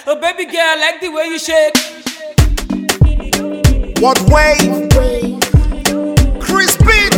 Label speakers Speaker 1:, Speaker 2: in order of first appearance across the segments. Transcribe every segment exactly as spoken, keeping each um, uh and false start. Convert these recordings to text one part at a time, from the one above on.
Speaker 1: Oh baby girl, I like the way you shake.
Speaker 2: What wave? Chris Beat.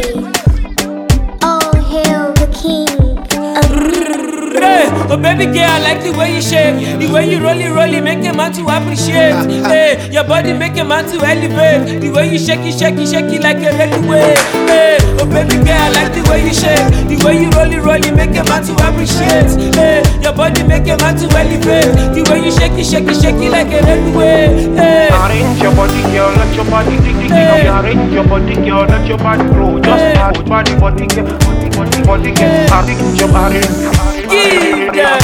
Speaker 3: Oh, hail the king of
Speaker 1: Hey, oh baby girl, I like the way you shake. The way you rolly rolly make a man to appreciate. Hey, your body make a man to elevate. The way you shake it, shake it, shake it like a red wave. Hey, oh baby girl, I like the way you shake. The way you rolly rolly make a man to appreciate. Hey, your body make a man to elevate. The way you shake it, shake it, shake it like a red wave. Hey,
Speaker 4: arrange your body, girl, let your body dig dig dig.
Speaker 1: Hey.
Speaker 4: Arrange your body, girl, let your body grow. Just
Speaker 1: Hey.
Speaker 4: add body, body, girl, body, body, body, girl. Arrange your body.
Speaker 1: give them.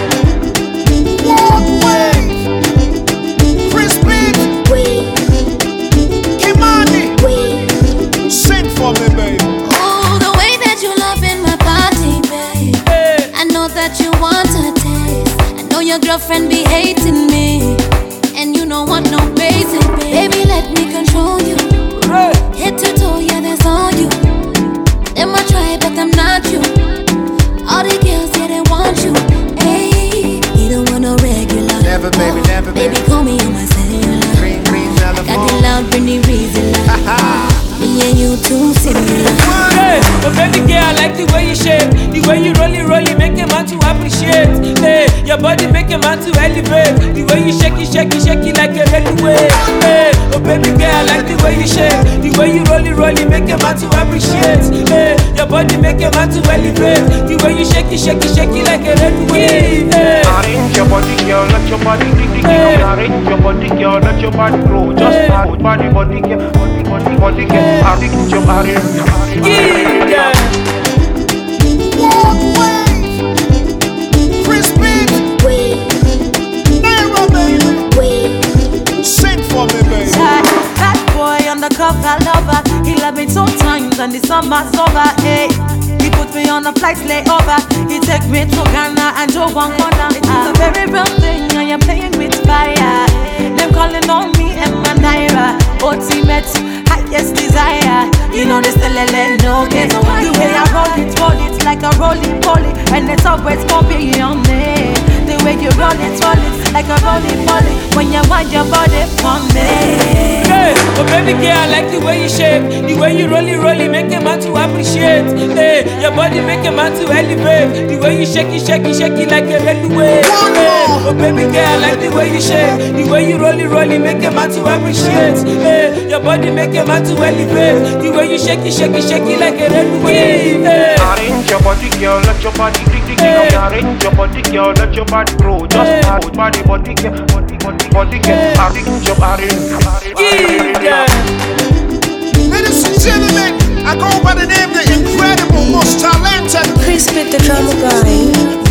Speaker 2: What wave? Chris Beat. Kimani. Sing for me, baby.
Speaker 5: Oh, the way that you love in my body, babe.
Speaker 1: Hey,
Speaker 5: I know that you want a taste. I know your girlfriend be hating me, and you don't want no basic, babe. Baby, let me control you.
Speaker 1: hey,
Speaker 5: Head to toe, yeah, that's all you. Them I try, but I'm not you. All the girls, yeah, they want you. Hey, you don't want no regular.
Speaker 2: Never, baby, never,
Speaker 5: Baby,
Speaker 2: baby.
Speaker 5: call me on my cellular.
Speaker 2: Green, green,
Speaker 5: Got the
Speaker 2: telephone.
Speaker 5: loud, Britney reason. Me and you too similar.
Speaker 1: hey, oh baby girl, I like the way you shake. The way you rolly rolly make a man to appreciate. Hey, your body make a man to elevate. The way you shake it, shake it, shake it like a red wave. Hey, oh baby girl, I like the way you shake. The way you rolly rolly make a man to appreciate. Hey, your body make a man to elevate. The way you shake it, shake it, shake it like a red wave. Hey,
Speaker 4: Arrange your body, girl, let your body dig dig dig.
Speaker 1: Hey.
Speaker 4: Arrange your body, girl, let your body grow. Just
Speaker 1: Hey.
Speaker 4: add body, body, girl, body, body, body, girl. Arrange your body.
Speaker 1: give them.
Speaker 2: What wave? Chris Beat. Naira, baby. Sing for me, baby.
Speaker 6: That boy undercover lover, he love me two times and the summer's over. Hey, he put me on a flight layover. He take me to Ghana and Joe one corner. It's a very real thing, I am playing with fire. Them calling on me and my Naira. Ultimate, highest desire. You know this still a no get. The way I roll it, roll it like a roly poly, and it's always gonna be on me. The way you roll it, roll it like a roly poly, when you want your body for me.
Speaker 1: Hey, oh baby girl, I like the way you shake. The way you rolly rolly make a man to appreciate. Hey, your body make a man to elevate. The way you shake it, shake it, shake it like a red wave. Hey, oh baby girl, I like the way you shake. The way you rolly rolly make a man to appreciate. Hey, your body make a man to elevate. The way you shake it, shake it, shake it like a red wave. Hey,
Speaker 4: Arrange your body, girl, let your body dig dig dig.
Speaker 1: Hey.
Speaker 4: Arrange your body, girl, let your body grow. Just
Speaker 1: Hey.
Speaker 4: add body, body, girl, body, body, body, girl. Arrange your body.
Speaker 1: give them.
Speaker 2: Ladies and gentlemen, I go by the name the incredible, most talented
Speaker 7: Chris Beat, the drama guy.